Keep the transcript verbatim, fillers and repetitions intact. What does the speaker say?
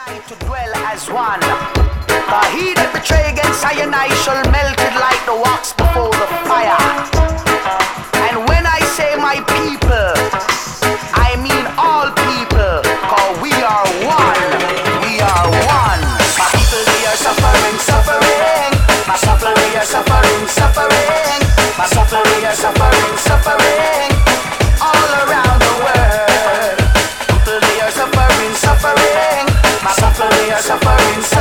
I to dwell as one. For he that betray against I and I shall melt it like the wax before the fire. And when I say my people, I mean all people, cause we are one, we are one. My people, they are suffering, suffering. My suffering, we are suffering, suffering. My suffering, we are suffering, suffering. All around the world, people, they are suffering, suffering. My suffering, we are suffering, suffering.